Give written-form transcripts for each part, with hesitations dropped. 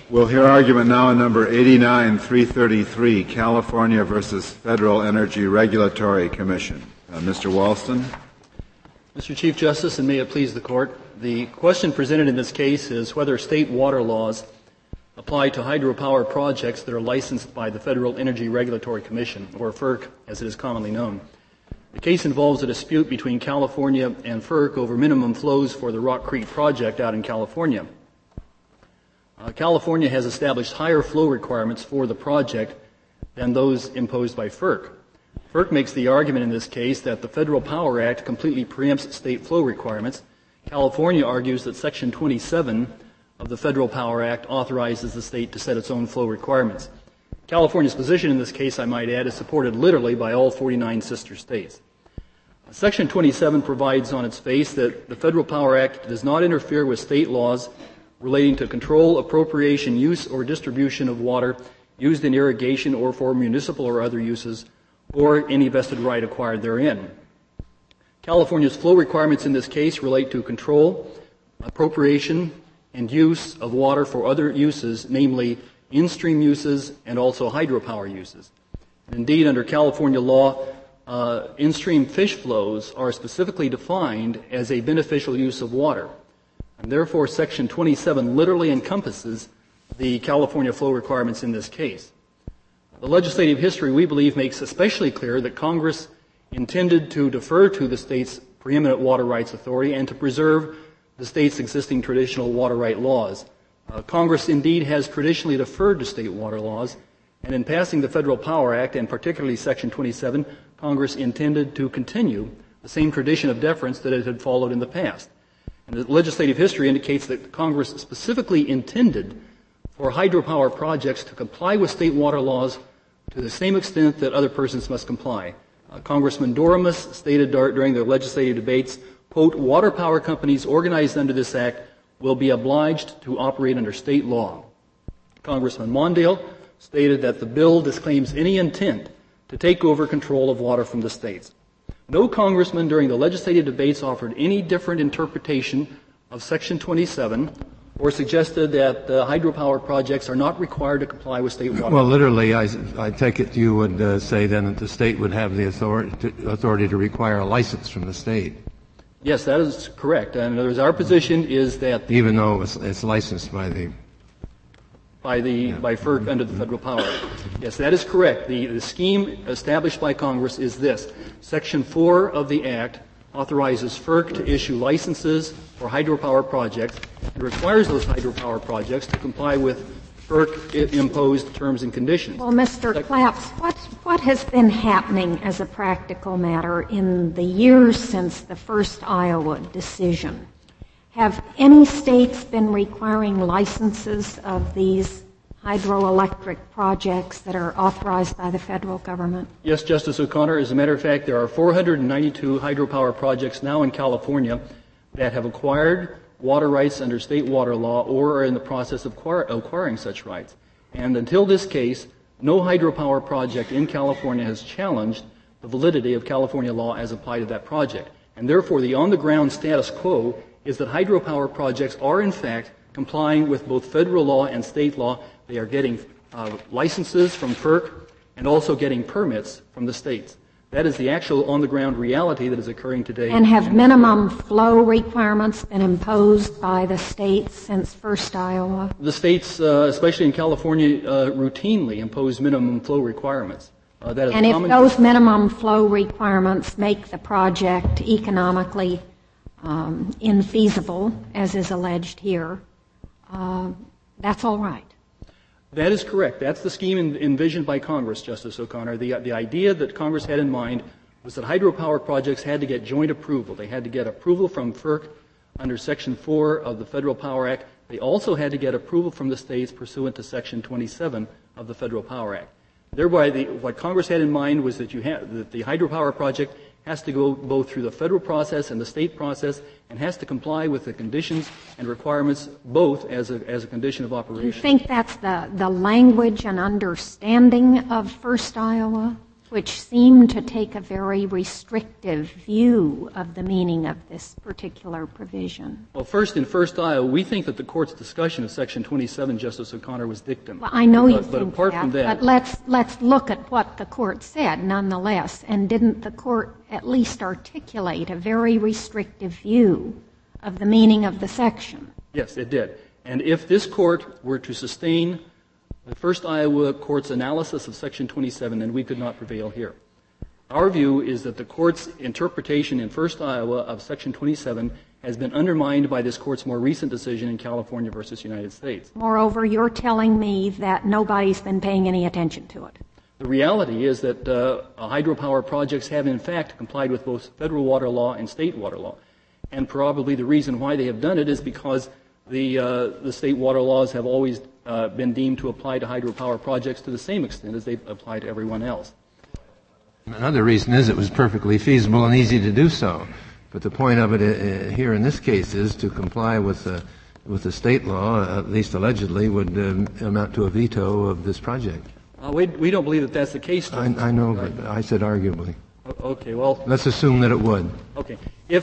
We'll hear argument now on number 89-333, California versus Federal Energy Regulatory Commission. Mr. Walston. Mr. Chief Justice, and may it please the Court, the question presented in this case is whether state water laws apply to hydropower projects that are licensed by the Federal Energy Regulatory Commission, or FERC as it is commonly known. The case involves a dispute between California and FERC over minimum flows for the Rock Creek project out in California. California has established higher flow requirements for the project than those imposed by FERC. FERC makes the argument in this case that the Federal Power Act completely preempts state flow requirements. California argues that Section 27 of the Federal Power Act authorizes the state to set its own flow requirements. California's position in this case, I might add, is supported literally by all 49 sister states. Section 27 provides on its face that the Federal Power Act does not interfere with state laws relating to control, appropriation, use, or distribution of water used in irrigation or for municipal or other uses, or any vested right acquired therein. California's flow requirements in this case relate to control, appropriation, and use of water for other uses, namely in-stream uses and also hydropower uses. Indeed, under California law, in-stream fish flows are specifically defined as a beneficial use of water. And therefore, Section 27 literally encompasses the California flow requirements in this case. The legislative history, we believe, makes especially clear that Congress intended to defer to the state's preeminent water rights authority and to preserve the state's existing traditional water right laws. Congress indeed has traditionally deferred to state water laws, and in passing the Federal Power Act, and particularly Section 27, Congress intended to continue the same tradition of deference that it had followed in the past. And the legislative history indicates that Congress specifically intended for hydropower projects to comply with state water laws to the same extent that other persons must comply. Congressman Doremus stated during the legislative debates, quote, water power companies organized under this act will be obliged to operate under state law. Congressman Mondale stated that the bill disclaims any intent to take over control of water from the states. No congressman during the legislative debates offered any different interpretation of Section 27 or suggested that hydropower projects are not required to comply with state water. Well, literally, I take it you would say then that the state would have the authority to require a license from the state. Yes, that is correct. In other words, our position is that even though it's licensed by FERC under the Federal Power Act. Yes, that is correct. The scheme established by Congress is this. Section 4 of the Act authorizes FERC to issue licenses for hydropower projects and requires those hydropower projects to comply with FERC-imposed terms and conditions. Well, Mr. Claps, what has been happening as a practical matter in the years since the first Iowa decision? Have any states been requiring licenses of these hydroelectric projects that are authorized by the federal government? Yes, Justice O'Connor. As a matter of fact, there are 492 hydropower projects now in California that have acquired water rights under state water law or are in the process of acquiring such rights. And until this case, no hydropower project in California has challenged the validity of California law as applied to that project. And therefore, the on-the-ground status quo is that hydropower projects are, in fact, complying with both federal law and state law. They are getting licenses from FERC and also getting permits from the states. That is the actual on-the-ground reality that is occurring today. And have minimum flow requirements been imposed by the states since first Iowa? The states, especially in California, routinely impose minimum flow requirements. And if those minimum flow requirements make the project economically infeasible, as is alleged here, that's all right. That is correct. That's the scheme envisioned by Congress, Justice O'Connor. The idea that Congress had in mind was that hydropower projects had to get joint approval. They had to get approval from FERC under Section 4 of the Federal Power Act. They also had to get approval from the states pursuant to Section 27 of the Federal Power Act. Thereby, what Congress had in mind was that that the hydropower project has to go both through the federal process and the state process and has to comply with the conditions and requirements both as a condition of operation. Do you think that's the language and understanding of first Iowa, which seem to take a very restrictive view of the meaning of this particular provision. Well, first, in First Iowa, we think that the Court's discussion of Section 27, Justice O'Connor, was dictum. Well, I know you but think apart that, from that, but let's look at what the Court said nonetheless. And didn't the Court at least articulate a very restrictive view of the meaning of the section? Yes, it did. And if this Court were to sustain the First Iowa Court's analysis of Section 27, then we could not prevail here. Our view is that the Court's interpretation in First Iowa of Section 27 has been undermined by this Court's more recent decision in California versus United States. Moreover, you're telling me that nobody's been paying any attention to it. The reality is that hydropower projects have, in fact, complied with both federal water law and state water law. And probably the reason why they have done it is because the state water laws have always been deemed to apply to hydropower projects to the same extent as they apply to everyone else. Another reason is it was perfectly feasible and easy to do so. But the point of it here in this case is to comply with the state law, at least allegedly, would amount to a veto of this project. We don't believe that that's the case. I know, but I said arguably. Okay, well. Let's assume that it would. Okay.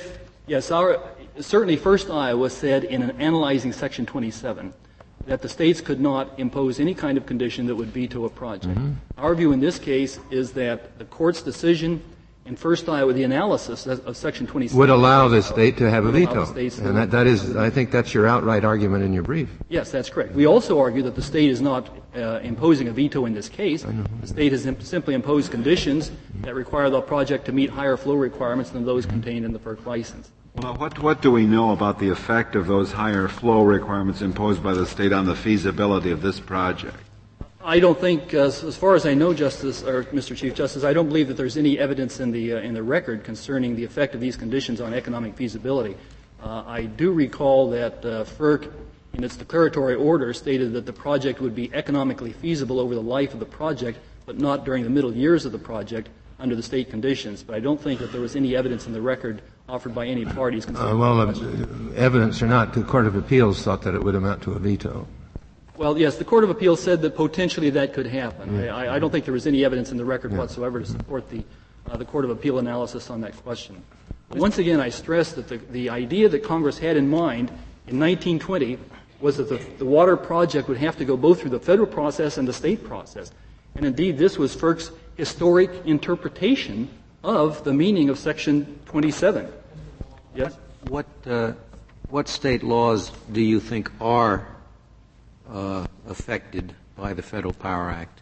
Certainly First Iowa said in analyzing Section 27 that the states could not impose any kind of condition that would veto a project. Mm-hmm. Our view in this case is that the Court's decision in First Iowa, the analysis of Section 27 would allow the state to have a veto. And that is, I think that's your outright argument in your brief. Yes, that's correct. We also argue that the state is not imposing a veto in this case. The state has simply imposed conditions that require the project to meet higher flow requirements than those contained in the FERC license. Well, what do we know about the effect of those higher flow requirements imposed by the state on the feasibility of this project? I don't think, as far as I know, Mr. Chief Justice, I don't believe that there's any evidence in the record concerning the effect of these conditions on economic feasibility. I do recall that FERC, in its declaratory order, stated that the project would be economically feasible over the life of the project, but not during the middle years of the project under the state conditions. But I don't think that there was any evidence in the record offered by any parties concerning evidence or not, the Court of Appeals thought that it would amount to a veto. Well, yes, the Court of Appeals said that potentially that could happen. I don't think there was any evidence in the record whatsoever to support the Court of Appeal analysis on that question. But once again, I stress that the idea that Congress had in mind in 1920 was that the water project would have to go both through the federal process and the state process. And indeed, this was FERC's historic interpretation of the meaning of Section 27. Yes? What state laws do you think are affected by the Federal Power Act?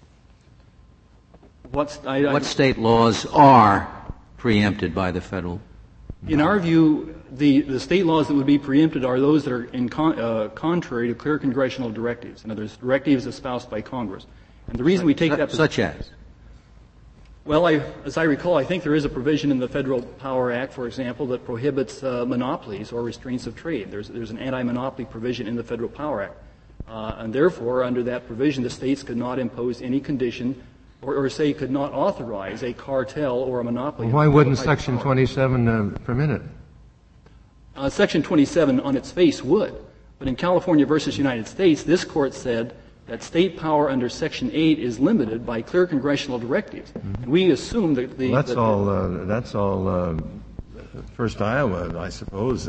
What state laws are preempted by the federal? In our view, the state laws that would be preempted are those that are contrary to clear congressional directives. In other words, directives espoused by Congress. And the reason we take that such as? Well, as I recall, I think there is a provision in the Federal Power Act, for example, that prohibits monopolies or restraints of trade. There's an anti-monopoly provision in the Federal Power Act. And therefore, under that provision, the states could not impose any condition or say could not authorize a cartel or a monopoly. Well, why wouldn't Section 27 permit it? Section 27 on its face would. But in California versus United States, this Court said that state power under Section 8 is limited by clear congressional directives. Mm-hmm. And we assume that that's all First Iowa, I suppose,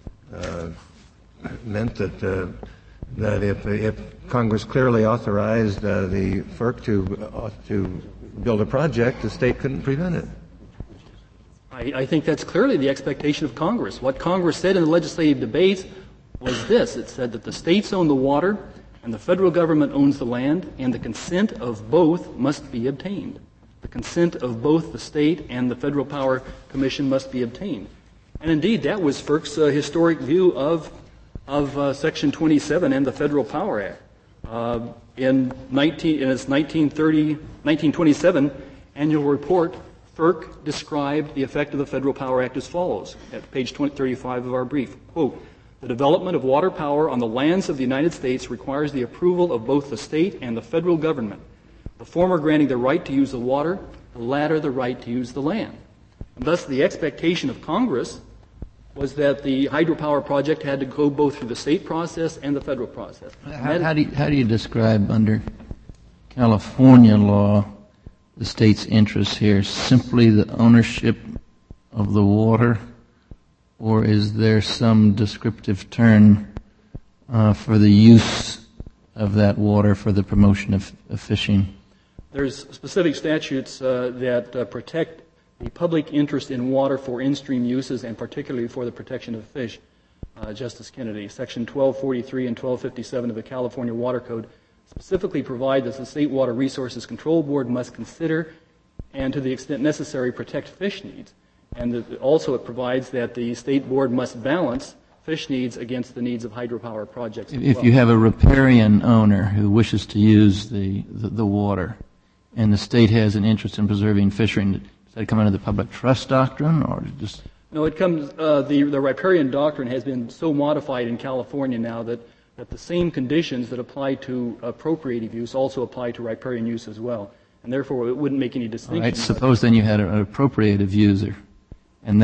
meant that if Congress clearly authorized the FERC to build a project, the state couldn't prevent it. I think that's clearly the expectation of Congress. What Congress said in the legislative debates was this. It said that the states own the water and the federal government owns the land, and the consent of both must be obtained. The consent of both the state and the Federal Power Commission must be obtained. And indeed, that was FERC's historic view of Section 27 and the Federal Power Act. In its 1927 annual report, FERC described the effect of the Federal Power Act as follows, at page 35 of our brief. Quote, "The development of water power on the lands of the United States requires the approval of both the state and the federal government, the former granting the right to use the water, the latter the right to use the land." And thus, the expectation of Congress was that the hydropower project had to go both through the state process and the federal process. How do you describe under California law the state's interests here? Simply the ownership of the water, or is there some descriptive term for the use of that water for the promotion of fishing? There's specific statutes that protect the public interest in water for in-stream uses and particularly for the protection of fish. Justice Kennedy, Section 1243 and 1257 of the California Water Code specifically provide that the State Water Resources Control Board must consider and to the extent necessary protect fish needs. And also it provides that the State Board must balance fish needs against the needs of hydropower projects as If well. you have a riparian owner who wishes to use the water and the state has an interest in preserving fishery, does that come under the public trust doctrine or just... No, it comes, the riparian doctrine has been so modified in California now that the same conditions that apply to appropriative use also apply to riparian use as well. And therefore it wouldn't make any distinction. All right, suppose then you had an appropriative user and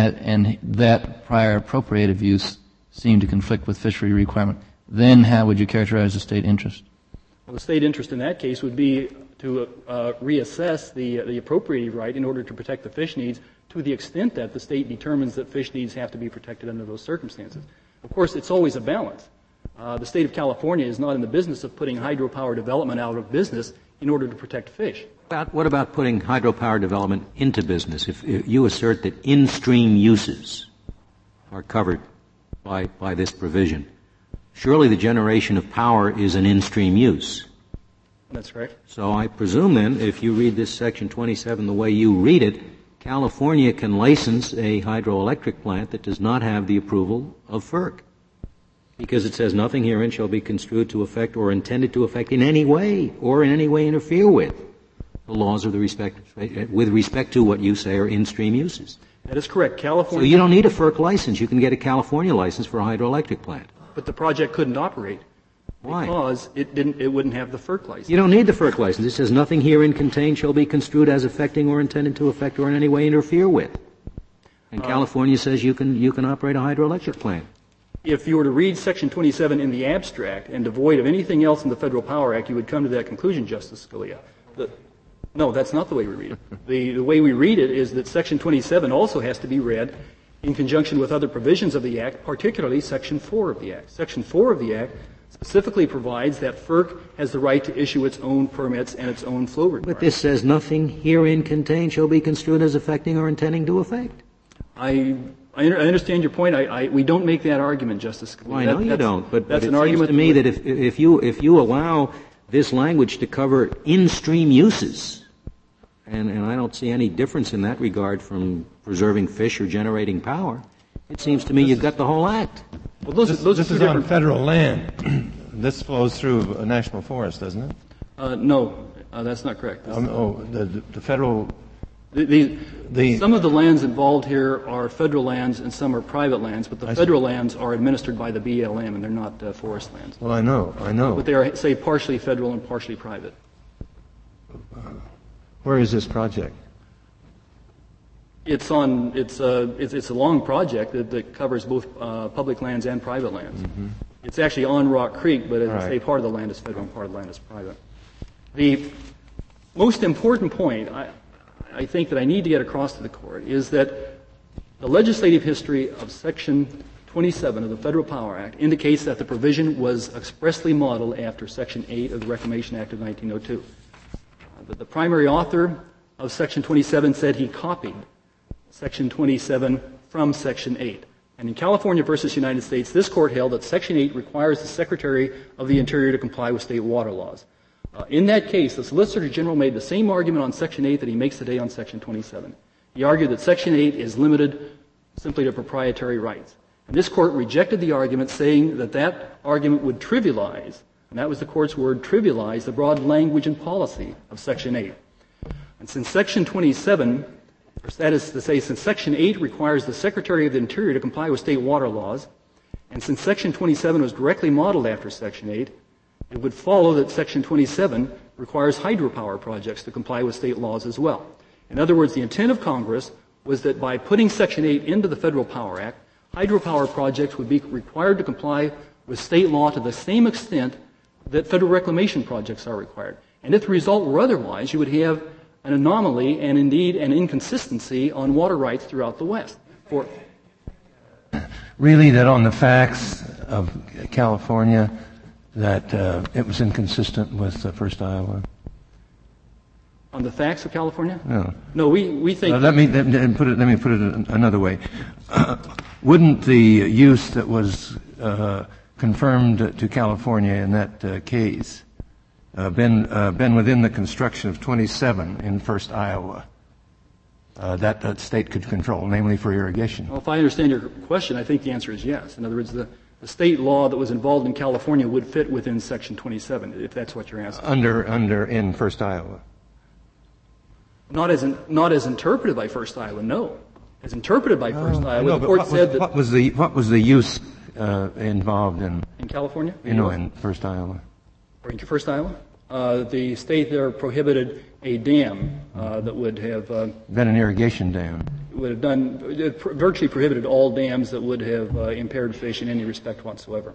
that prior appropriative use seemed to conflict with fishery requirement. Then how would you characterize the state interest? Well, the state interest in that case would be to reassess the appropriative right in order to protect the fish needs to the extent that the state determines that fish needs have to be protected under those circumstances. Of course, it's always a balance. The state of California is not in the business of putting hydropower development out of business in order to protect fish. What about putting hydropower development into business? If you assert that in-stream uses are covered by this provision, surely the generation of power is an in-stream use. That's correct. So I presume then, if you read this Section 27 the way you read it, California can license a hydroelectric plant that does not have the approval of FERC, because it says nothing herein shall be construed to affect or intended to affect in any way or in any way interfere with the laws of the with respect to what you say are in-stream uses. That is correct. California. So you don't need a FERC license. You can get a California license for a hydroelectric plant. But the project couldn't operate. Why? Because it wouldn't have the FERC license. You don't need the FERC license. It says nothing herein contained shall be construed as affecting or intended to affect or in any way interfere with. And California says you can operate a hydroelectric plant. If you were to read Section 27 in the abstract and devoid of anything else in the Federal Power Act, you would come to that conclusion, Justice Scalia. No, that's not the way we read it. The way we read it is that Section 27 also has to be read in conjunction with other provisions of the Act, particularly Section 4 of the Act. Section 4 of the Act specifically provides that FERC has the right to issue its own permits and its own flow requirements. But this says nothing herein contained shall be construed as affecting or intending to affect. I understand your point. We don't make that argument, Justice Scalia. Well, I know you don't, but that's it an seems argument to me that if you allow this language to cover in-stream uses, and I don't see any difference in that regard from preserving fish or generating power, it seems to me you've got the whole Act. Well, those This are is two on different. federal land. This flows through a national forest, doesn't it? No, that's not correct. The federal... Some of the lands involved here are federal lands and some are private lands, but the federal lands are administered by the BLM and they're not forest lands. Well, I know. But they are, say, partially federal and partially private. Where is this project? It's a long project that covers both public lands and private lands. Mm-hmm. It's actually on Rock Creek, but as I say, part of the land is federal and part of the land is private. The most important point I think that I need to get across to the Court is that the legislative history of Section 27 of the Federal Power Act indicates that the provision was expressly modeled after Section 8 of the Reclamation Act of 1902. The primary author of Section 27 said he copied Section 27 from Section 8. And in California versus United States, this Court held that Section 8 requires the Secretary of the Interior to comply with state water laws. In that case, the Solicitor General made the same argument on Section 8 that he makes today on Section 27. He argued that Section 8 is limited simply to proprietary rights. And this Court rejected the argument, saying that that argument would trivialize, and that was the Court's word, trivialize the broad language and policy of Section 8. And since Section 27, or that is to say, since Section 8 requires the Secretary of the Interior to comply with state water laws, and since Section 27 was directly modeled after Section 8, it would follow that Section 27 requires hydropower projects to comply with state laws as well. In other words, the intent of Congress was that by putting Section 8 into the Federal Power Act, hydropower projects would be required to comply with state law to the same extent that federal reclamation projects are required. And if the result were otherwise, you would have an anomaly and indeed an inconsistency on water rights throughout the West. Really, that on the facts of California, that it was inconsistent with the First Iowa? On the facts of California? No. No, we think... Let me put it another way. Wouldn't the use that was confirmed to California in that case been within the construction of 27 in First Iowa that state could control, namely for irrigation? Well, if I understand your question, I think the answer is yes. In other words, the state law that was involved in California would fit within Section 27, if that's what you're asking. In First Iowa? Not as interpreted by First Iowa, no. As interpreted by First Iowa, the court said that... What was the use involved in California? in First Iowa? Or in First Iowa? The state there prohibited a dam that would have... Been an irrigation dam. It virtually prohibited all dams that would have impaired fish in any respect whatsoever.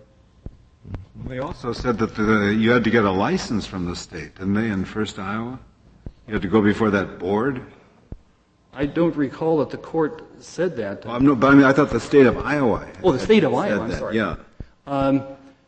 They also said that you had to get a license from the state, didn't they, in First Iowa? You had to go before that board? I don't recall that the court said that. But I thought the state of Iowa. Oh, the state of Iowa, I'm sorry. Yeah.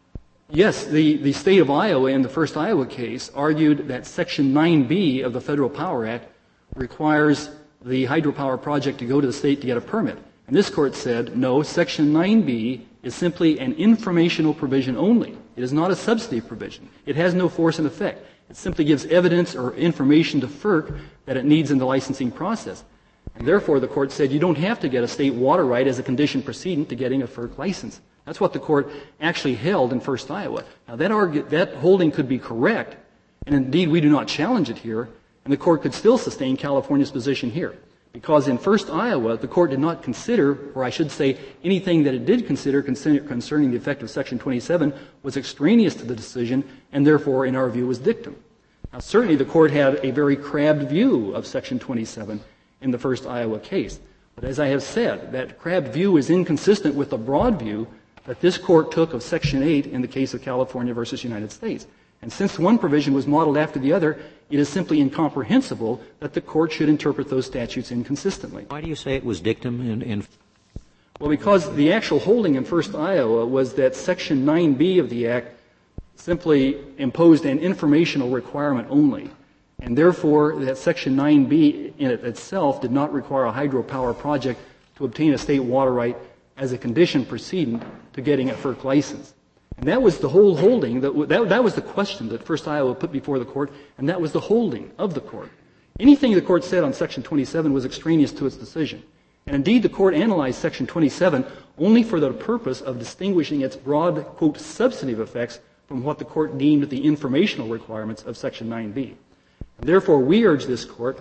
Yes, the state of Iowa in the First Iowa case argued that Section 9B of the Federal Power Act requires the hydropower project to go to the state to get a permit. And this court said, no, Section 9B is simply an informational provision only. It is not a substantive provision. It has no force and effect. It simply gives evidence or information to FERC that it needs in the licensing process. And therefore, the court said you don't have to get a state water right as a condition precedent to getting a FERC license. That's what the court actually held in First Iowa. Now, that holding could be correct, and indeed we do not challenge it here, and the court could still sustain California's position here. Because in First Iowa, the court did not consider, or I should say, anything that it did consider concerning the effect of Section 27 was extraneous to the decision, and therefore, in our view, was dictum. Now, certainly the court had a very crabbed view of Section 27 in the First Iowa case. But as I have said, that crabbed view is inconsistent with the broad view that this court took of Section 8 in the case of California versus United States. And since one provision was modeled after the other, it is simply incomprehensible that the court should interpret those statutes inconsistently. Why do you say it was dictum in Well, because the actual holding in First Iowa was that Section 9B of the Act simply imposed an informational requirement only. And therefore, that Section 9B in it itself did not require a hydropower project to obtain a state water right as a condition precedent to getting a FERC license. And that was the whole holding, that was the question that First Iowa put before the court, and that was the holding of the court. Anything the court said on Section 27 was extraneous to its decision. And indeed, the court analyzed Section 27 only for the purpose of distinguishing its broad, quote, substantive effects from what the court deemed the informational requirements of Section 9B. And therefore, we urge this court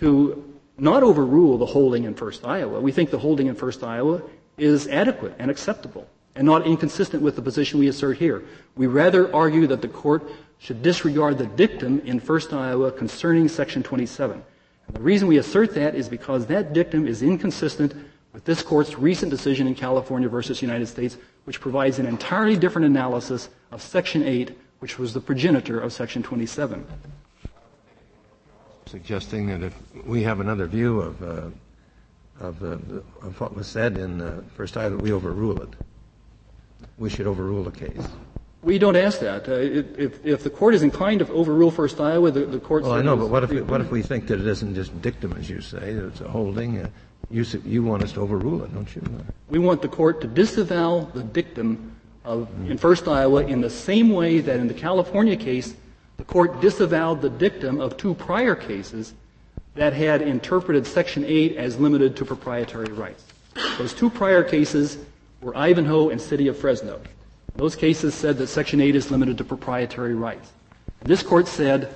to not overrule the holding in First Iowa. We think the holding in First Iowa is adequate and acceptable and not inconsistent with the position we assert here. We rather argue that the court should disregard the dictum in First Iowa concerning Section 27. And the reason we assert that is because that dictum is inconsistent with this court's recent decision in California versus United States, which provides an entirely different analysis of Section 8, which was the progenitor of Section 27. Suggesting that if we have another view of what was said in First Iowa, we overrule it. We should overrule the case. We don't ask that. If the court is inclined to overrule First Iowa, the court... Well, I know, but what if we think that it isn't just dictum, as you say, that it's a holding? You want us to overrule it, don't you? We want the court to disavow the dictum in First Iowa in the same way that in the California case, the court disavowed the dictum of two prior cases that had interpreted Section 8 as limited to proprietary rights. Those two prior cases were Ivanhoe and City of Fresno. Those cases said that Section 8 is limited to proprietary rights. This court said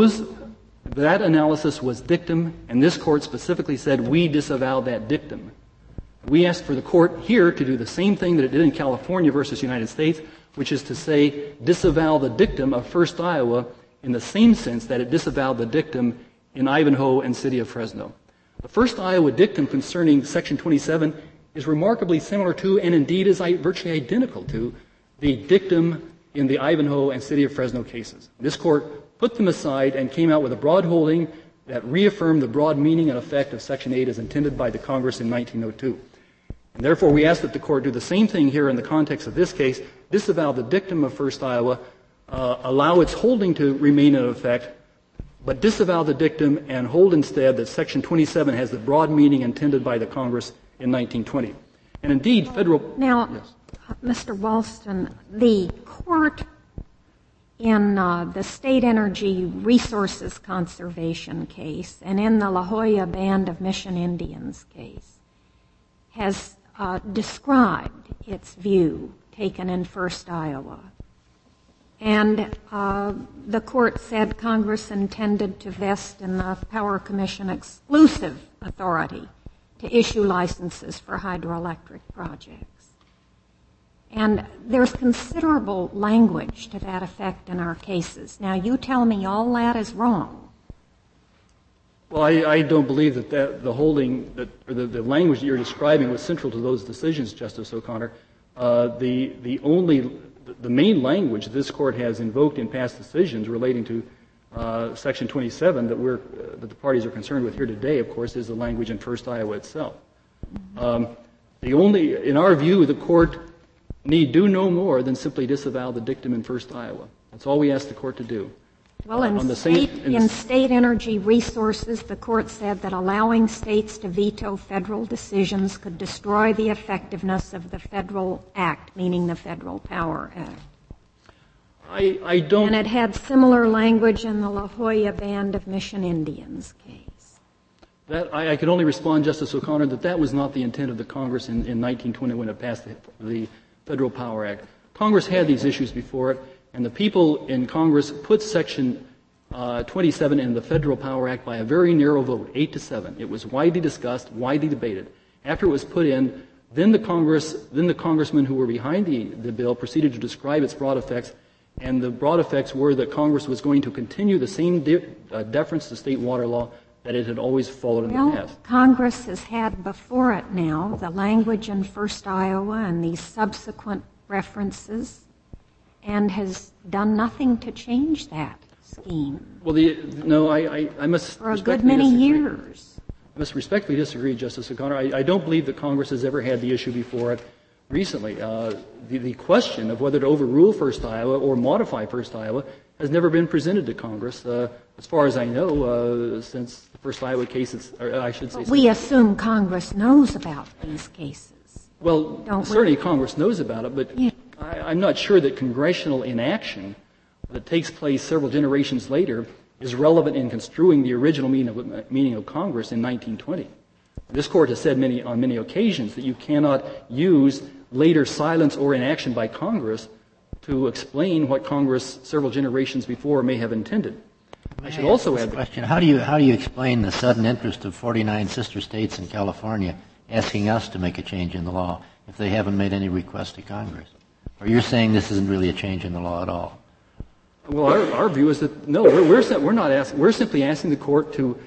that analysis was dictum, and this court specifically said we disavow that dictum. We asked for the court here to do the same thing that it did in California versus United States, which is to say disavow the dictum of First Iowa in the same sense that it disavowed the dictum in Ivanhoe and City of Fresno. The First Iowa dictum concerning Section 27 is remarkably similar to, and indeed is virtually identical to, the dictum in the Ivanhoe and City of Fresno cases. This court put them aside and came out with a broad holding that reaffirm the broad meaning and effect of Section 8 as intended by the Congress in 1902. And therefore, we ask that the Court do the same thing here in the context of this case, disavow the dictum of First Iowa, allow its holding to remain in effect, but disavow the dictum and hold instead that Section 27 has the broad meaning intended by the Congress in 1920. And indeed, federal... Now, yes. Mr. Walston, the Court in the State Energy Resources Conservation case and in the La Jolla Band of Mission Indians case has described its view taken in First Iowa. And the Court said Congress intended to vest in the Power Commission exclusive authority to issue licenses for hydroelectric projects. And there's considerable language to that effect in our cases. Now, you tell me all that is wrong. Well, I don't believe that the holding, or the language that you're describing was central to those decisions, Justice O'Connor. The main language that this Court has invoked in past decisions relating to Section 27 that the parties are concerned with here today, of course, is the language in First Iowa itself. In our view, the Court need do no more than simply disavow the dictum in First Iowa. That's all we ask the Court to do. Well, in state energy resources, the Court said that allowing states to veto federal decisions could destroy the effectiveness of the federal act, meaning the Federal Power Act. I don't... And it had similar language in the La Jolla Band of Mission Indians case. I can only respond, Justice O'Connor, that was not the intent of the Congress in 1920 when it passed the Federal Power Act. Congress had these issues before it, and the people in Congress put Section 27 in the Federal Power Act by a very narrow vote, 8-7. It was widely discussed, widely debated. After it was put in, then the congressmen who were behind the bill proceeded to describe its broad effects, and the broad effects were that Congress was going to continue the same deference to state water law that it had always followed in the past. Congress has had before it now the language in First Iowa and these subsequent references, and has done nothing to change that scheme. Well, I must for a good many years. I must respectfully disagree, Justice O'Connor. I don't believe that Congress has ever had the issue before it recently. The question of whether to overrule First Iowa or modify First Iowa has never been presented to Congress, as far as I know, since the First Iowa case, I should say. We assume Congress knows about these cases. Well, certainly Congress knows about it, but I'm not sure that congressional inaction that takes place several generations later is relevant in construing the original meaning of Congress in 1920. This Court has said on many occasions that you cannot use later silence or inaction by Congress to explain what Congress several generations before may have intended. I should also add the question: How do you explain the sudden interest of 49 sister states in California asking us to make a change in the law if they haven't made any request to Congress? Or you're saying this isn't really a change in the law at all? Well, our view is that no, we're not asking. We're simply asking the Court to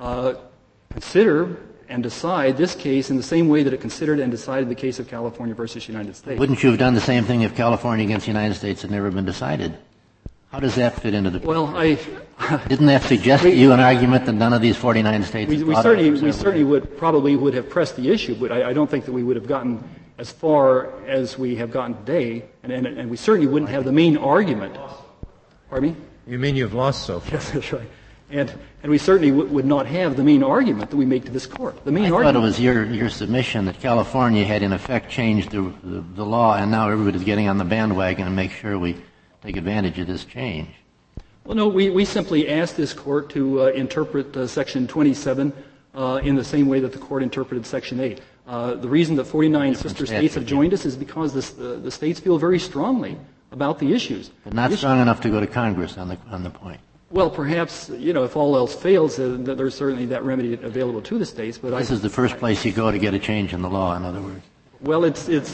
consider and decide this case in the same way that it considered and decided the case of California versus United States. Wouldn't you have done the same thing if California against the United States had never been decided? How does that fit into the picture? Well, didn't that suggest to you an argument that none of these 49 states? We certainly would have pressed the issue, but I don't think that we would have gotten as far as we have gotten today, and we certainly wouldn't have the main argument. Pardon me? You mean you've lost so far? Yes, that's right. And we certainly would not have the main argument that we make to this Court. The main argument. I thought it was your submission that California had in effect changed the law, and now everybody's getting on the bandwagon and make sure we take advantage of this change. Well, no, we simply asked this Court to interpret Section 27 in the same way that the Court interpreted Section 8. The reason that 49 sister states have joined us is because the states feel very strongly about the issues. But not strong enough to go to Congress on the point. Well, perhaps, if all else fails, there's certainly that remedy available to the states. But this is the first place you go to get a change in the law, in other words. Well,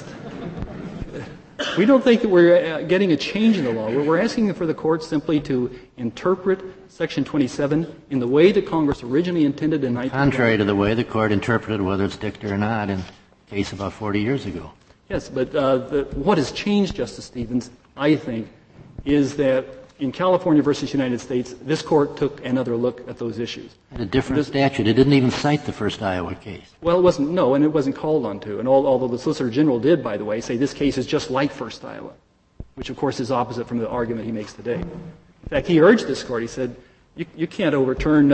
we don't think that we're getting a change in the law. We're asking for the Court simply to interpret Section 27 in the way that Congress originally intended in 1920. Contrary to the way the Court interpreted whether it's dicta or not in a case about 40 years ago. Yes, but what has changed, Justice Stevens, I think, is that in California versus United States, this court took another look at those issues. And a different statute. It didn't even cite the first Iowa case. Well, and it wasn't called on to. And although the Solicitor General did, by the way, say this case is just like first Iowa, which of course is opposite from the argument he makes today. In fact, he urged this court, he said, you can't overturn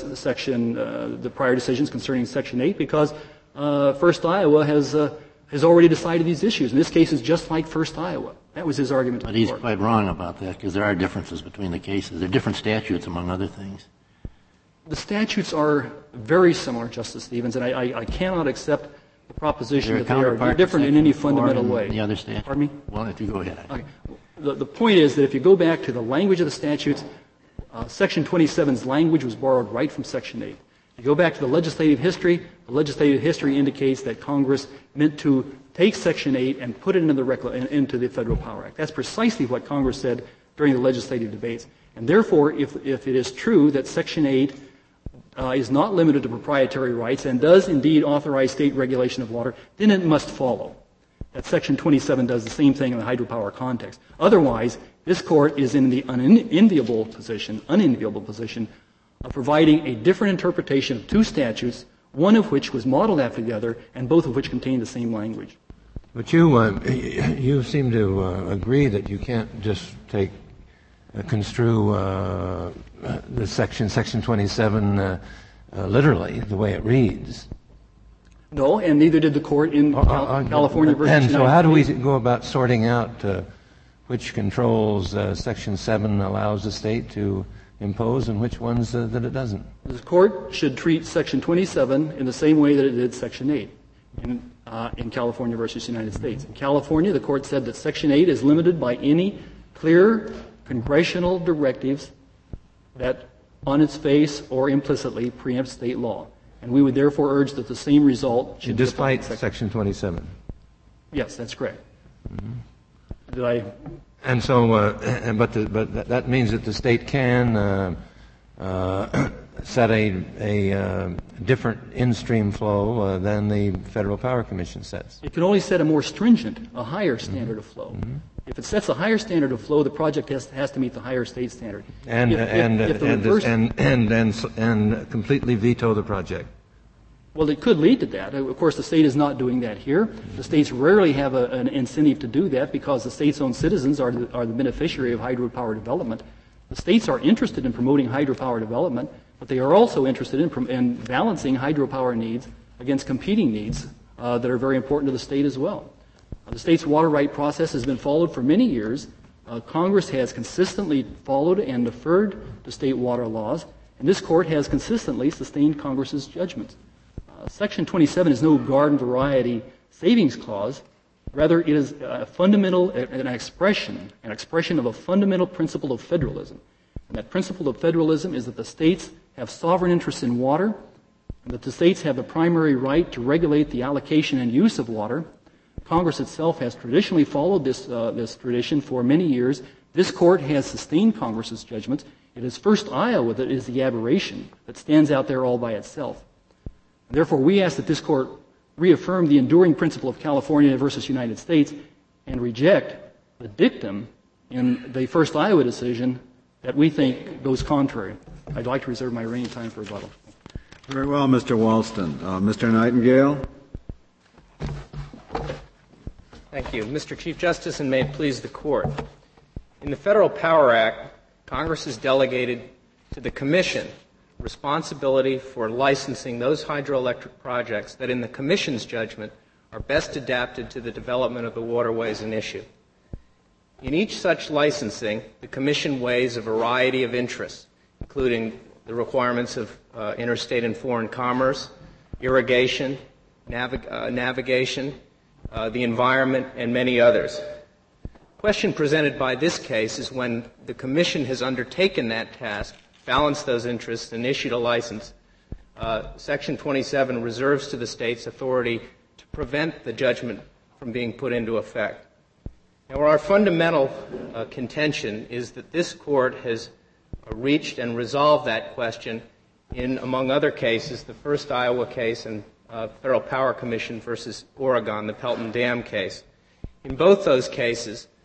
the prior decisions concerning Section 8 because first Iowa has already decided these issues. And this case is just like first Iowa. That was his argument to But the he's court. quite wrong about that because there are differences between the cases. There are different statutes, among other things. The statutes are very similar, Justice Stevens, and I cannot accept the proposition that they are different in any fundamental way. The other statute? Pardon me? Well, if you go ahead. Okay. The point is that if you go back to the language of the statutes, Section 27's language was borrowed right from Section 8. You go back to the legislative history indicates that Congress meant to take Section 8 and put it into the Federal Power Act. That's precisely what Congress said during the legislative debates. And therefore, if it is true that Section 8 is not limited to proprietary rights and does indeed authorize state regulation of water, then it must follow that Section 27 does the same thing in the hydropower context. Otherwise, this Court is in the unenviable position of providing a different interpretation of two statutes, one of which was modeled after the other, and both of which contain the same language. But you seem to agree that you can't just construe the Section 27 literally, the way it reads. No, and neither did the Court in California versus United States. And so how do we go about sorting out which controls Section 7 allows the state to impose and which ones that it doesn't? The Court should treat Section 27 in the same way that it did Section 8 in California versus United States. In California, the Court said that Section 8 is limited by any clear congressional directives that on its face or implicitly preempt state law. And we would therefore urge that the same result should be applied to Section 27. Yes, that's correct. Mm-hmm. Did I? And so, but that means that the state can set a different in-stream flow than the Federal Power Commission sets. It can only set a more stringent, a higher standard of flow. Mm-hmm. If it sets a higher standard of flow, the project has to meet the higher state standard. And completely veto the project. Well, it could lead to that. Of course, the state is not doing that here. The states rarely have an incentive to do that because the state's own citizens are the beneficiary of hydropower development. The states are interested in promoting hydropower development, but they are also interested in balancing hydropower needs against competing needs that are very important to the state as well. The state's water right process has been followed for many years. Congress has consistently followed and deferred to state water laws, and this Court has consistently sustained Congress's judgments. Section 27 is no garden variety savings clause. Rather, it is an expression of a fundamental principle of federalism. And that principle of federalism is that the states have sovereign interests in water, and that the states have the primary right to regulate the allocation and use of water. Congress itself has traditionally followed this tradition for many years. This Court has sustained Congress's judgments. It is first Iowa that is the aberration that stands out there all by itself. Therefore, we ask that this Court reaffirm the enduring principle of California versus United States and reject the dictum in the first Iowa decision that we think goes contrary. I'd like to reserve my remaining time for rebuttal. Very well, Mr. Walston. Mr. Nightingale? Thank you. Mr. Chief Justice, and may it please the Court. In the Federal Power Act, Congress has delegated to the Commission responsibility for licensing those hydroelectric projects that in the Commission's judgment are best adapted to the development of the waterways in issue. In each such licensing, the Commission weighs a variety of interests, including the requirements of interstate and foreign commerce, irrigation, navigation, the environment, and many others. The question presented by this case is when the Commission has undertaken that task, balanced those interests, and issued a license, Section 27 reserves to the states authority to prevent the judgment from being put into effect. Now, our fundamental contention is that this Court has reached and resolved that question in, among other cases, the first Iowa case and Federal Power Commission versus Oregon, the Pelton Dam case. In both those cases,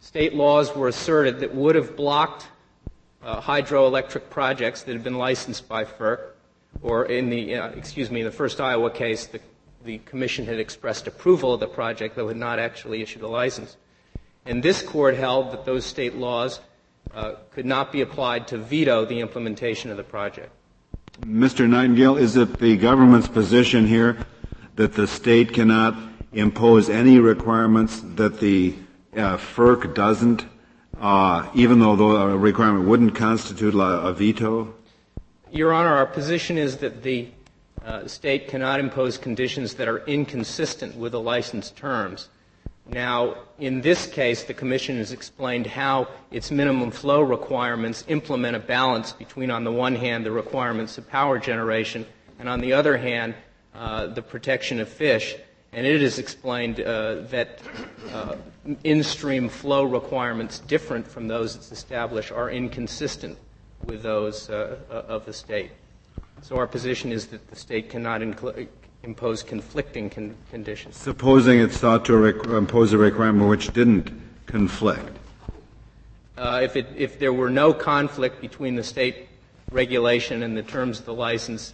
state laws were asserted that would have blocked hydroelectric projects that had been licensed by FERC, or in the first Iowa case, the Commission had expressed approval of the project, though had not actually issued a license. And this court held that those state laws could not be applied to veto the implementation of the project. Mr. Nightingale, is it the government's position here that the state cannot impose any requirements that the FERC doesn't, even though the requirement wouldn't constitute a veto? Your Honor, our position is that the state cannot impose conditions that are inconsistent with the license terms. Now, in this case, the Commission has explained how its minimum flow requirements implement a balance between, on the one hand, the requirements of power generation, and on the other hand, the protection of fish. And it has explained that in-stream flow requirements different from those that's established are inconsistent with those of the state. So our position is that the state cannot impose conflicting conditions. Supposing it sought to impose a requirement which didn't conflict? If there were no conflict between the state regulation and the terms of the license,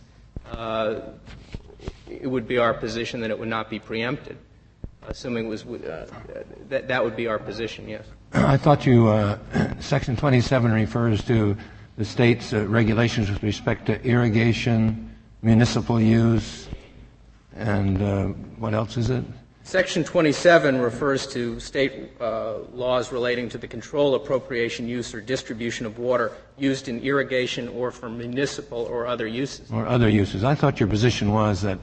it would be our position that it would not be preempted. Assuming it was, that would be our position, yes. I thought Section 27 refers to the state's regulations with respect to irrigation, municipal use, and what else is it? Section 27 refers to state laws relating to the control, appropriation, use, or distribution of water used in irrigation or for municipal or other uses. Or other uses. I thought your position was that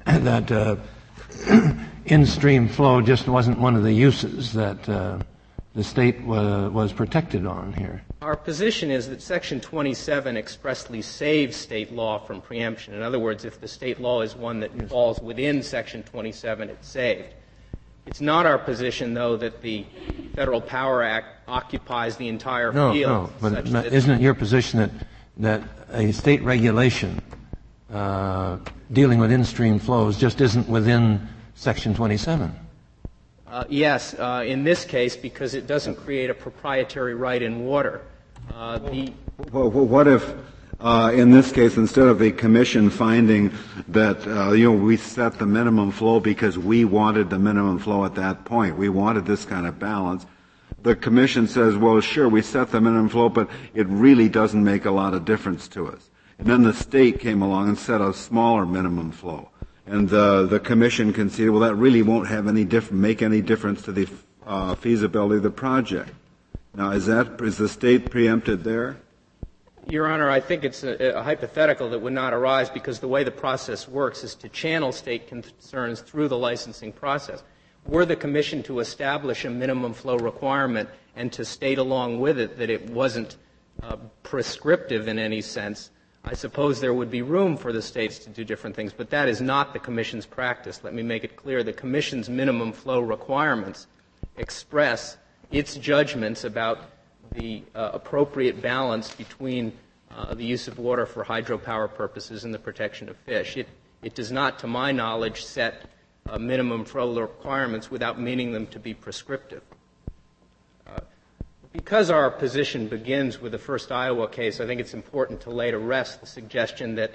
in-stream flow just wasn't one of the uses that the state was protected on here. Our position is that Section 27 expressly saves state law from preemption. In other words, if the state law is one that falls within Section 27, it's saved. It's not our position, though, that the Federal Power Act occupies the entire field. No, but isn't it your position that a state regulation dealing with in-stream flows just isn't within Section 27? Yes, in this case, because it doesn't create a proprietary right in water. Well, what if, in this case, instead of the Commission finding that we set the minimum flow because we wanted the minimum flow at that point, we wanted this kind of balance, the Commission says, well, sure, we set the minimum flow, but it really doesn't make a lot of difference to us. And then the state came along and set a smaller minimum flow. And the Commission conceded, well, that really won't have make any difference to the feasibility of the project. Now, is the state preempted there? Your Honor, I think it's a hypothetical that would not arise because the way the process works is to channel state concerns through the licensing process. Were the Commission to establish a minimum flow requirement and to state along with it that it wasn't prescriptive in any sense, I suppose there would be room for the states to do different things, but that is not the Commission's practice. Let me make it clear. The Commission's minimum flow requirements express its judgments about the appropriate balance between the use of water for hydropower purposes and the protection of fish. It does not, to my knowledge, set minimum flow requirements without meaning them to be prescriptive. Because our position begins with the first Iowa case, I think it's important to lay to rest the suggestion that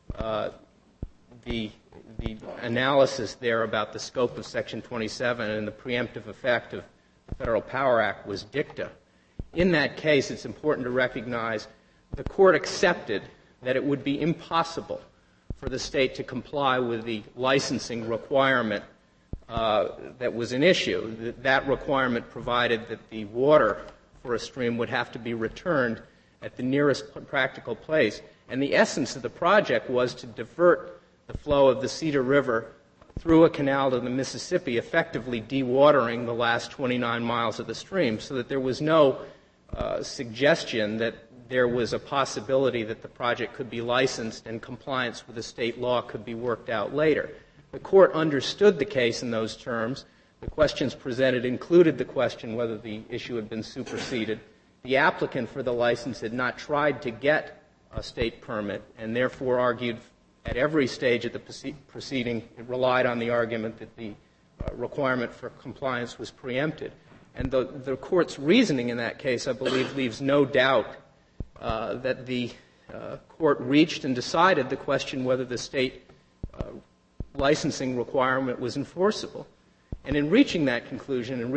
the analysis there about the scope of Section 27 and the preemptive effect of the Federal Power Act was dicta. In that case, it's important to recognize the Court accepted that it would be impossible for the state to comply with the licensing requirement that was an issue. That requirement provided that the water for a stream would have to be returned at the nearest practical place. And the essence of the project was to divert the flow of the Cedar River through a canal to the Mississippi, effectively dewatering the last 29 miles of the stream, so that there was no suggestion that there was a possibility that the project could be licensed and compliance with the state law could be worked out later. The Court understood the case in those terms. The questions presented included the question whether the issue had been superseded. The applicant for the license had not tried to get a state permit and therefore argued at every stage of the proceeding, it relied on the argument that the requirement for compliance was preempted. And the Court's reasoning in that case, I believe, leaves no doubt that the Court reached and decided the question whether the state licensing requirement was enforceable. And in reaching that conclusion, in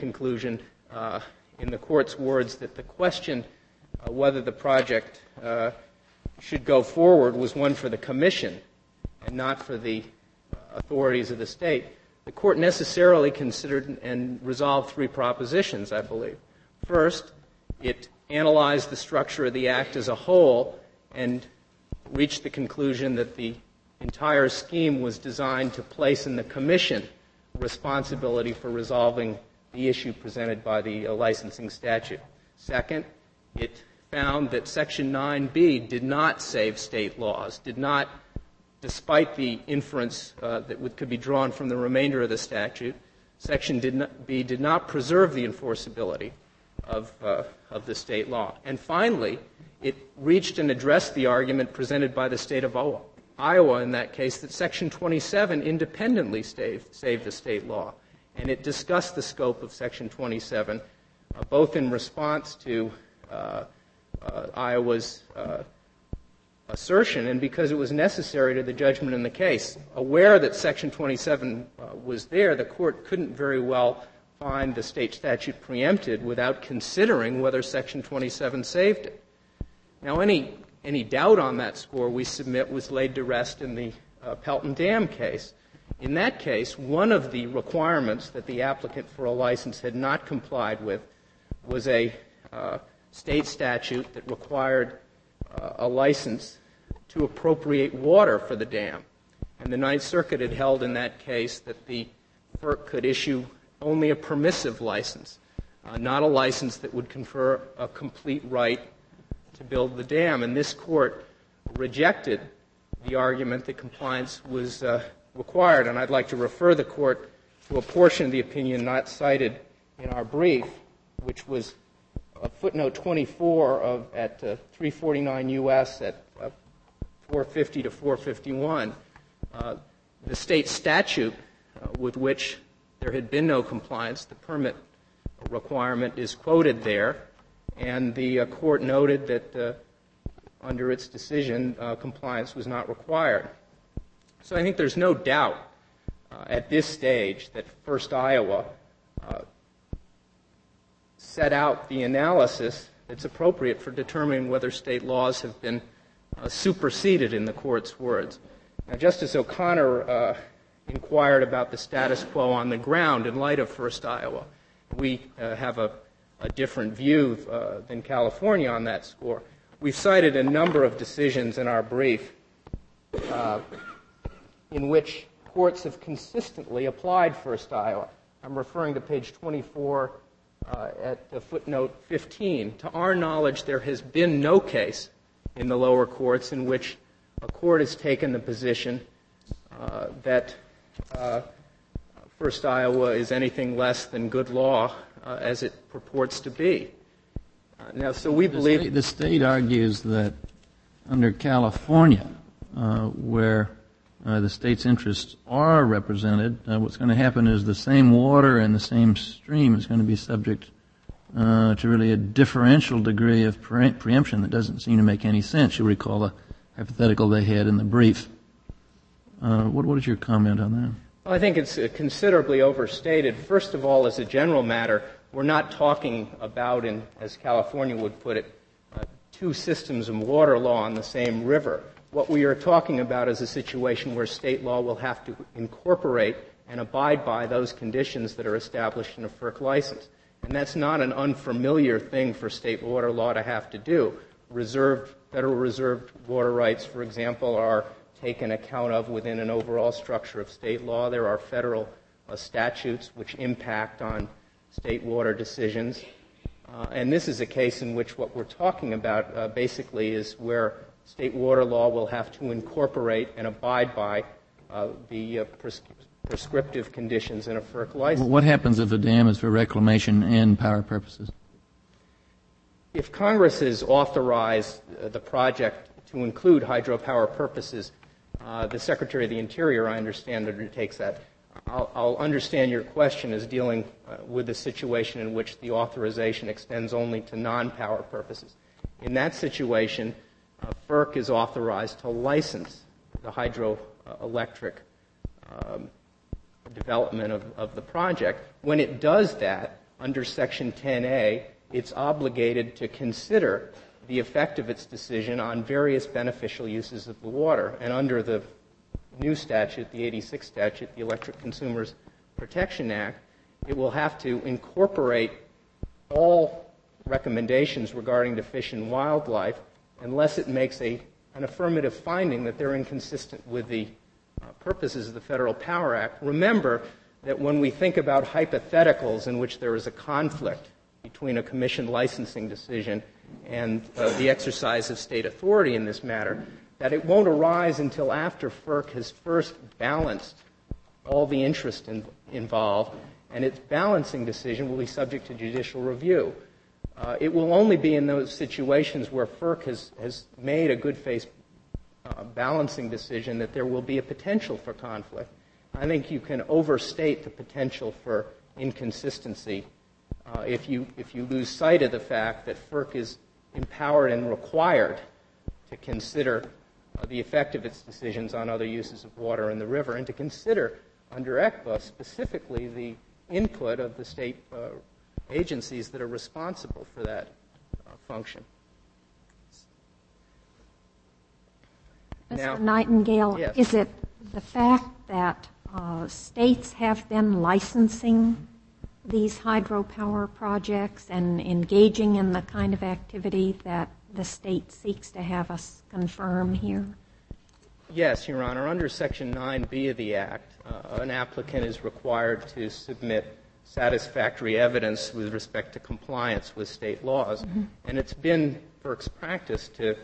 the Court's words, that the question whether the project should go forward was one for the Commission and not for the authorities of the state, the Court necessarily considered and resolved three propositions, I believe. First, it analyzed the structure of the Act as a whole and reached the conclusion that the entire scheme was designed to place in the Commission responsibility for resolving the issue presented by the licensing statute. Second, it found that Section 9b did not save state laws, did not, despite the inference that could be drawn from the remainder of the statute, Section B did not preserve the enforceability of the state law. And finally, it reached and addressed the argument presented by the state of Iowa in that case that Section 27 independently saved the state law. And it discussed the scope of Section 27, both in response to Iowa's assertion and because it was necessary to the judgment in the case. Aware that Section 27 was there, the Court couldn't very well find the state statute preempted without considering whether Section 27 saved it. Now, any doubt on that score, we submit, was laid to rest in the Pelton Dam case. In that case, one of the requirements that the applicant for a license had not complied with was a state statute that required a license to appropriate water for the dam. And the Ninth Circuit had held in that case that the FERC could issue only a permissive license, not a license that would confer a complete right to build the dam. And this Court rejected the argument that compliance was required. And I'd like to refer the Court to a portion of the opinion not cited in our brief, which was footnote 24 at 349 U.S. at 450 to 451. The state statute with which there had been no compliance, the permit requirement, is quoted there, and the Court noted that under its decision, compliance was not required. So I think there's no doubt at this stage that First Iowa set out the analysis that's appropriate for determining whether state laws have been superseded in the Court's words. Now, Justice O'Connor inquired about the status quo on the ground in light of First Iowa. We have a different view than California on that score. We've cited a number of decisions in our brief in which courts have consistently applied First Iowa. I'm referring to page 24 at footnote 15. To our knowledge, there has been no case in the lower courts in which a court has taken the position that First Iowa is anything less than good law as it purports to be. Now, so we believe the state argues that under California, where the state's interests are represented, what's going to happen is the same water and the same stream is going to be subject to really a differential degree of preemption that doesn't seem to make any sense. You'll recall the hypothetical they had in the brief. What is your comment on that? Well, I think it's considerably overstated. First of all, as a general matter, we're not talking about, as California would put it, two systems of water law on the same river. What we are talking about is a situation where state law will have to incorporate and abide by those conditions that are established in a FERC license. And that's not an unfamiliar thing for state water law to have to do. Federal reserved water rights, for example, are taken account of within an overall structure of state law. There are federal statutes which impact on state water decisions. And this is a case in which what we're talking about basically is where state water law will have to incorporate and abide by the prescriptive conditions in a FERC license. What happens if the dam is for reclamation and power purposes? If Congress has authorized the project to include hydropower purposes, the Secretary of the Interior, I understand, undertakes that. I'll understand your question as dealing with a situation in which the authorization extends only to non-power purposes. In that situation, FERC is authorized to license the hydroelectric development of the project. When it does that, under Section 10A, it's obligated to consider the effect of its decision on various beneficial uses of the water. And under the new statute, the 86 statute, the Electric Consumers Protection Act, it will have to incorporate all recommendations regarding the fish and wildlife unless it makes an affirmative finding that they're inconsistent with the purposes of the Federal Power Act. Remember that when we think about hypotheticals in which there is a conflict between a commission licensing decision and the exercise of state authority in this matter, that it won't arise until after FERC has first balanced all the interest involved, and its balancing decision will be subject to judicial review. It will only be in those situations where FERC has made a good faith balancing decision that there will be a potential for conflict. I think you can overstate the potential for inconsistency if you lose sight of the fact that FERC is empowered and required to consider the effect of its decisions on other uses of water in the river, and to consider under ECBA specifically the input of the state agencies that are responsible for that function. Mr. Nightingale, yes. Is it the fact that states have been licensing these hydropower projects and engaging in the kind of activity that the state seeks to have us confirm here? Yes, Your Honor. Under Section 9B of the Act, an applicant is required to submit satisfactory evidence with respect to compliance with state laws. Mm-hmm. And it's been FERC's practice to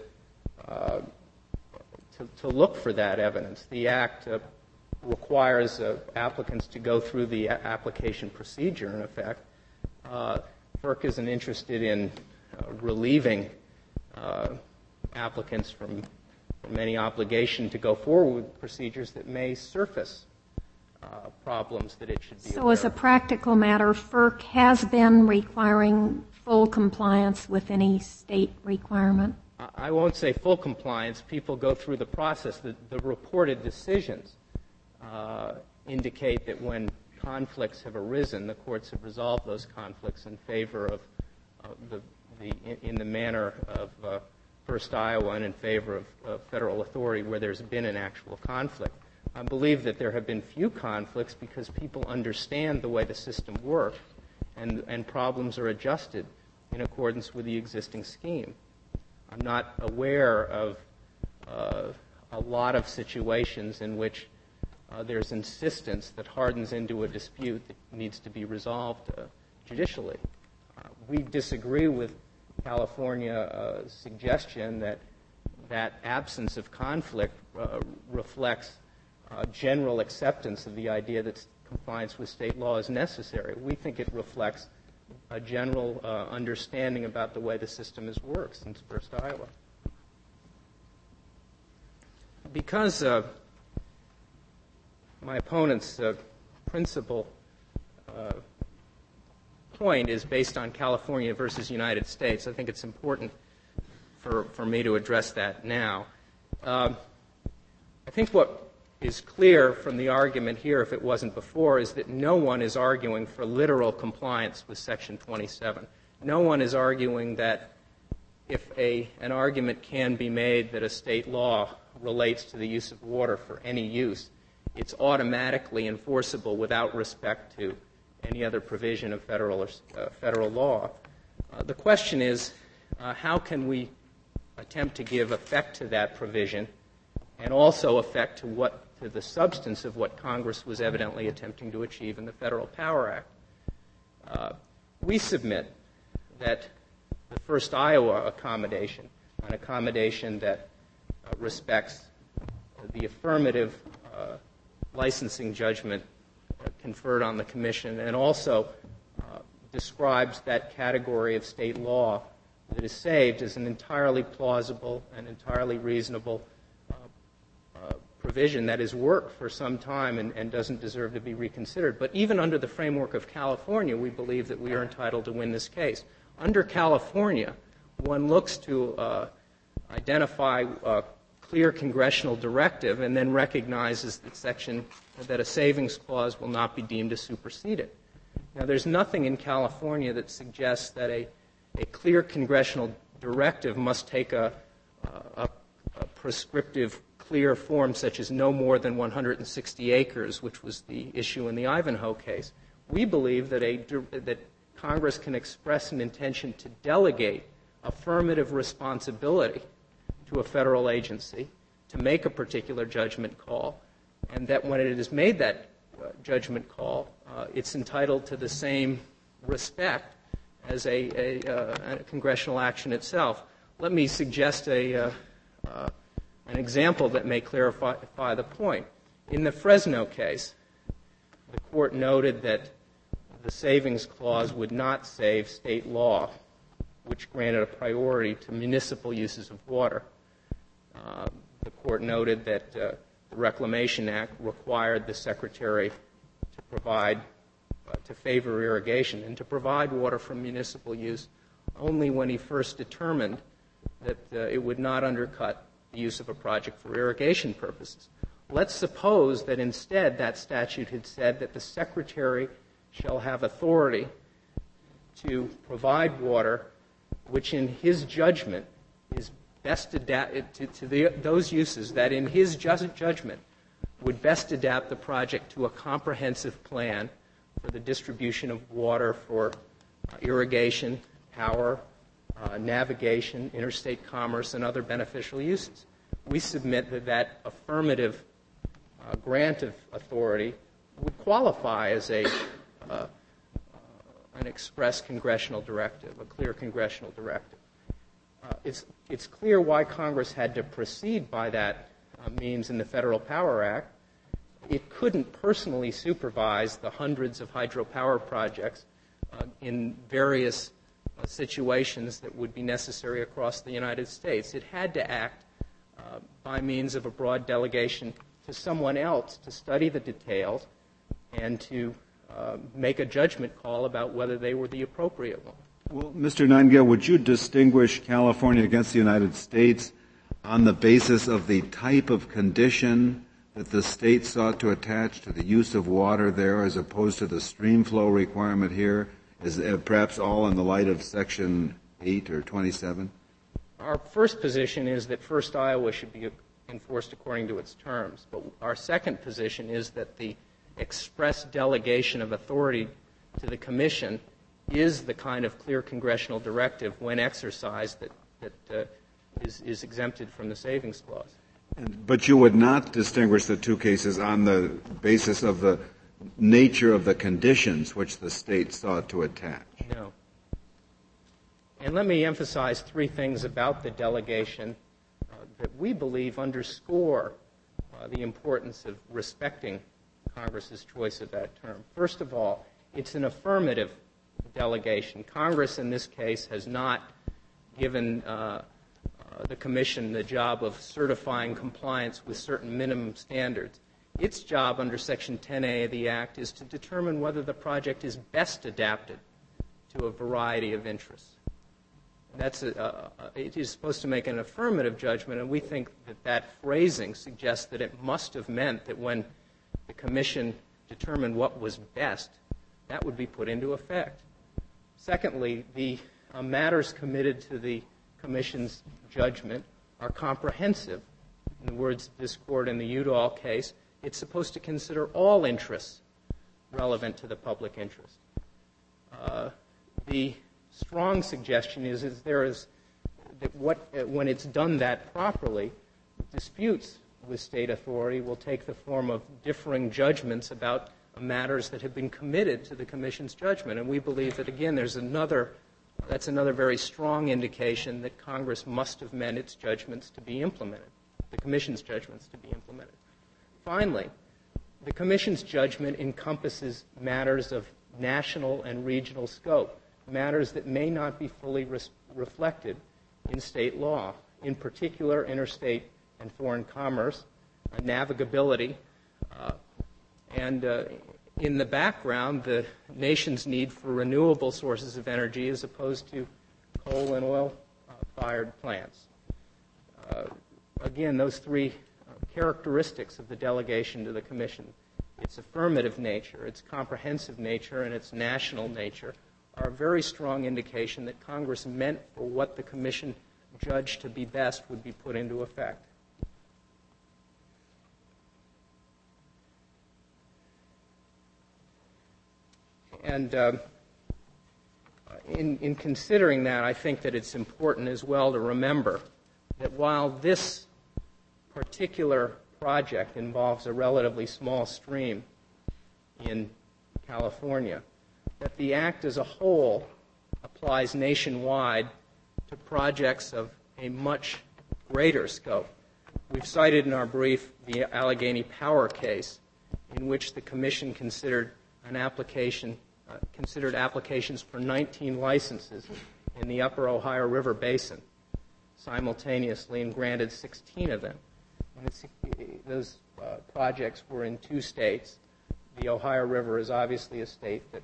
look for that evidence. The Act requires applicants to go through the application procedure, in effect. FERC isn't interested in relieving applicants from any obligation to go forward with procedures that may surface problems that it should be aware So as a practical matter, FERC has been requiring full compliance with any state requirement? I won't say full compliance. People go through the process. The reported decisions indicate that when conflicts have arisen, the courts have resolved those conflicts in favor of in the manner of First Iowa and in favor of federal authority where there's been an actual conflict. I believe that there have been few conflicts because people understand the way the system works and problems are adjusted in accordance with the existing scheme. I'm not aware of a lot of situations in which there's insistence that hardens into a dispute that needs to be resolved judicially. We disagree with California's suggestion that absence of conflict reflects general acceptance of the idea that compliance with state law is necessary. We think it reflects a general understanding about the way the system has worked since First Iowa. Because my opponent's principal point is based on California versus United States, I think it's important for me to address that now. I think what is clear from the argument here, if it wasn't before, is that no one is arguing for literal compliance with Section 27. No one is arguing that if an argument can be made that a state law relates to the use of water for any use, it's automatically enforceable without respect to any other provision of federal law. The question is, how can we attempt to give effect to that provision and also effect to the substance of what Congress was evidently attempting to achieve in the Federal Power Act? We submit that the First Iowa accommodation, an accommodation that respects the affirmative licensing judgment conferred on the Commission and also describes that category of state law that is saved as an entirely plausible and entirely reasonable provision that has worked for some time and doesn't deserve to be reconsidered. But even under the framework of California, we believe that we are entitled to win this case. Under California, one looks to identify a clear congressional directive and then recognizes that a savings clause will not be deemed to supersede it. Now, there's nothing in California that suggests that a clear congressional directive must take a prescriptive, clear form such as no more than 160 acres, which was the issue in the Ivanhoe case. We believe that Congress can express an intention to delegate affirmative responsibility to a federal agency to make a particular judgment call, and that when it has made that judgment call, it's entitled to the same respect as a congressional action itself. Let me suggest an example that may clarify the point. In the Fresno case, the court noted that the savings clause would not save state law, which granted a priority to municipal uses of water. The court noted that the Reclamation Act required the Secretary to provide, to favor irrigation and to provide water for municipal use only when he first determined that it would not undercut the use of a project for irrigation purposes. Let's suppose that instead that statute had said that the Secretary shall have authority to provide water which in his judgment is best adapted to those uses that in his judgment would best adapt the project to a comprehensive plan for the distribution of water for irrigation, power, navigation, interstate commerce, and other beneficial uses. We submit that affirmative grant of authority would qualify as an express congressional directive, a clear congressional directive. It's clear why Congress had to proceed by that means in the Federal Power Act. It couldn't personally supervise the hundreds of hydropower projects in various situations that would be necessary across the United States. It had to act by means of a broad delegation to someone else to study the details and to make a judgment call about whether they were the appropriate one. Well, Mr. Nightingale, would you distinguish California against the United States on the basis of the type of condition that the state sought to attach to the use of water there as opposed to the stream flow requirement here, is perhaps all in the light of Section 8 or 27? Our first position is that First Iowa should be enforced according to its terms. But our second position is that the express delegation of authority to the Commission is the kind of clear congressional directive when exercised that is exempted from the savings clause. But you would not distinguish the two cases on the basis of the nature of the conditions which the state sought to attach? No. And let me emphasize three things about the delegation that we believe underscore the importance of respecting Congress's choice of that term. First of all, it's an affirmative delegation. Congress, in this case, has not given the Commission the job of certifying compliance with certain minimum standards. Its job under Section 10A of the Act is to determine whether the project is best adapted to a variety of interests. It is supposed to make an affirmative judgment, and we think that phrasing suggests that it must have meant that when the Commission determined what was best, that would be put into effect. Secondly, the matters committed to the Commission's judgment are comprehensive. In the words of this Court in the Udall case, it's supposed to consider all interests relevant to the public interest. The strong suggestion is that when it's done that properly, disputes with state authority will take the form of differing judgments about matters that have been committed to the Commission's judgment. And we believe that, again, that's another very strong indication that Congress must have meant its judgments to be implemented, the Commission's judgments to be implemented. Finally, the Commission's judgment encompasses matters of national and regional scope, matters that may not be fully reflected in state law, in particular interstate and foreign commerce, navigability, and in the background, the nation's need for renewable sources of energy as opposed to coal and oil-fired plants. Again, those three characteristics of the delegation to the Commission, its affirmative nature, its comprehensive nature, and its national nature, are a very strong indication that Congress meant for what the Commission judged to be best would be put into effect. And in considering that, I think that it's important as well to remember that while this particular project involves a relatively small stream in California, that the Act as a whole applies nationwide to projects of a much greater scope. We've cited in our brief the Allegheny Power case, in which the Commission considered applications for 19 licenses in the upper Ohio River Basin simultaneously and granted 16 of them. And those projects were in 2 states. The Ohio River is obviously a state that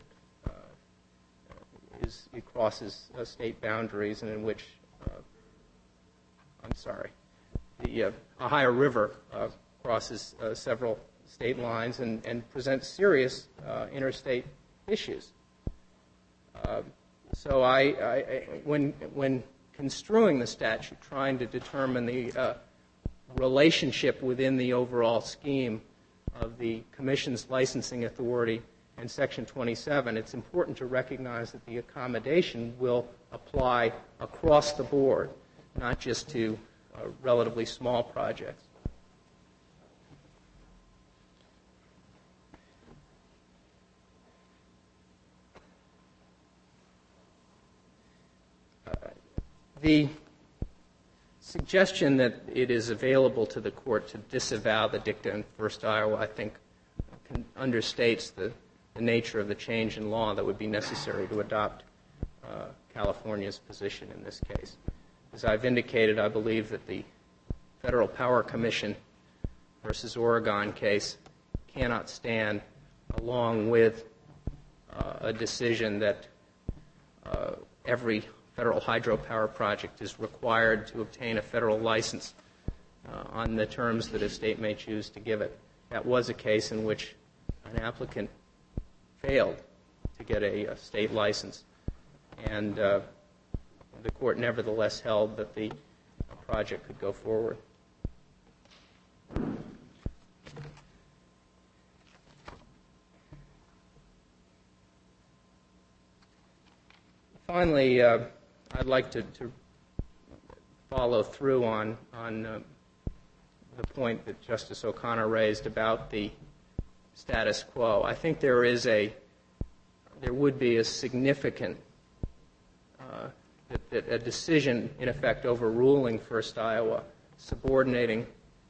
it crosses state boundaries, and in which, the Ohio River crosses several state lines and presents serious interstate issues. So when construing the statute, trying to determine the relationship within the overall scheme of the Commission's licensing authority and Section 27, it's important to recognize that the accommodation will apply across the board, not just to relatively small projects. The suggestion that it is available to the Court to disavow the dicta in First Iowa, I think, understates the nature of the change in law that would be necessary to adopt California's position in this case. As I've indicated, I believe that the Federal Power Commission versus Oregon case cannot stand along with a decision that every federal hydropower project is required to obtain a federal license on the terms that a state may choose to give it. That was a case in which an applicant failed to get a state license, and the Court nevertheless held that the project could go forward. Finally, I'd like to follow through on the point that Justice O'Connor raised about the status quo. I think there would be a significant that a decision, in effect, overruling First Iowa, subordinating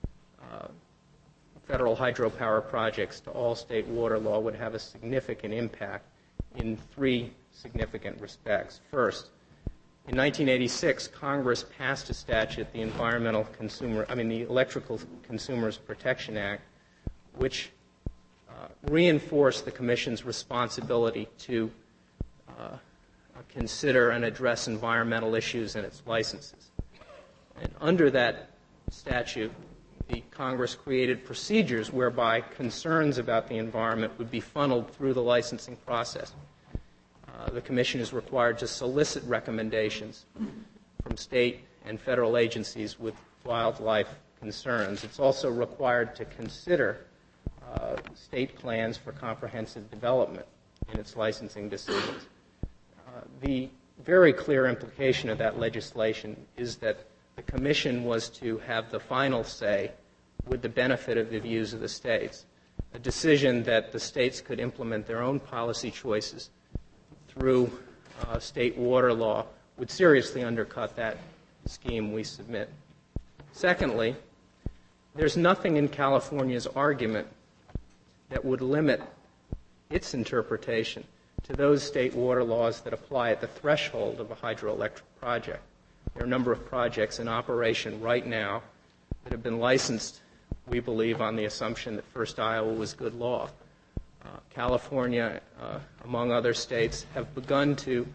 federal hydropower projects to all state water law would have a significant impact in 3 significant respects. First, in 1986, Congress passed a statute, the the Electrical Consumers Protection Act, which reinforced the Commission's responsibility to consider and address environmental issues in its licenses. And under that statute, the Congress created procedures whereby concerns about the environment would be funneled through the licensing process. The Commission is required to solicit recommendations from state and federal agencies with wildlife concerns. It's also required to consider state plans for comprehensive development in its licensing decisions. The very clear implication of that legislation is that the Commission was to have the final say with the benefit of the views of the states, a decision that the states could implement their own policy choices through state water law would seriously undercut that scheme we submit. Secondly, there's nothing in California's argument that would limit its interpretation to those state water laws that apply at the threshold of a hydroelectric project. There are a number of projects in operation right now that have been licensed we believe, on the assumption that First Iowa was good law. California, among other states, have begun to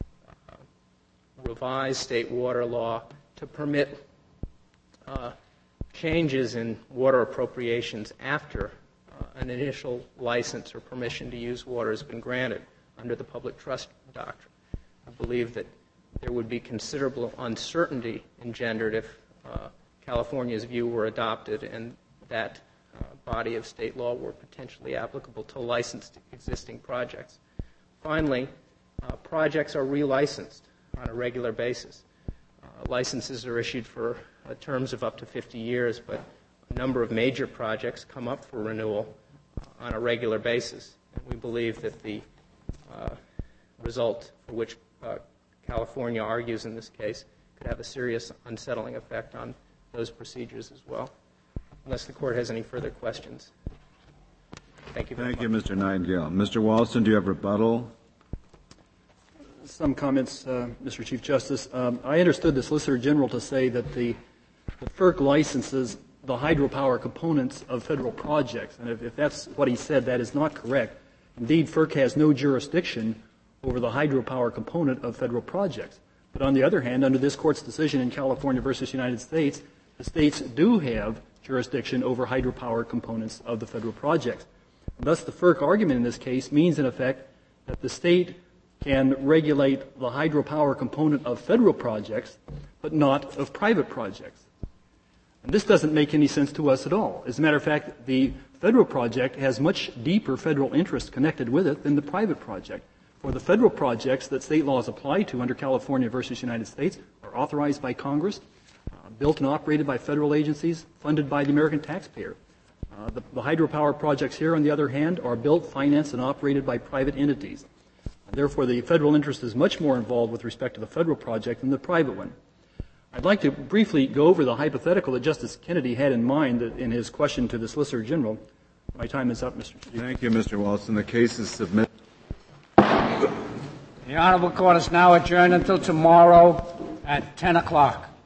revise state water law to permit changes in water appropriations after an initial license or permission to use water has been granted under the public trust doctrine. I believe that there would be considerable uncertainty engendered if California's view were adopted and that body of state law were potentially applicable to licensed existing projects. Finally, projects are relicensed on a regular basis. Licenses are issued for terms of up to 50 years, but a number of major projects come up for renewal on a regular basis. And we believe that the result for which California argues in this case could have a serious unsettling effect on those procedures as well. Unless the Court has any further questions. Thank you very much. Thank you, Mr. Nightingale. Mr. Walston, do you have rebuttal? Some comments, Mr. Chief Justice. I understood the Solicitor General to say that the FERC licenses the hydropower components of federal projects. And if that's what he said, that is not correct. Indeed, FERC has no jurisdiction over the hydropower component of federal projects. But on the other hand, under this Court's decision in California versus United States, the states do have jurisdiction over hydropower components of the federal projects. Thus, the FERC argument in this case means, in effect, that the state can regulate the hydropower component of federal projects, but not of private projects. And this doesn't make any sense to us at all. As a matter of fact, the federal project has much deeper federal interest connected with it than the private project. For the federal projects that state laws apply to under California versus United States are authorized by Congress, built and operated by federal agencies, funded by the American taxpayer. The hydropower projects here, on the other hand, are built, financed, and operated by private entities. Therefore, the federal interest is much more involved with respect to the federal project than the private one. I'd like to briefly go over the hypothetical that Justice Kennedy had in mind in his question to the Solicitor General. My time is up, Mr. Chief. Thank you, Mr. Walston. The case is submitted. The Honorable Court is now adjourned until tomorrow at 10 o'clock.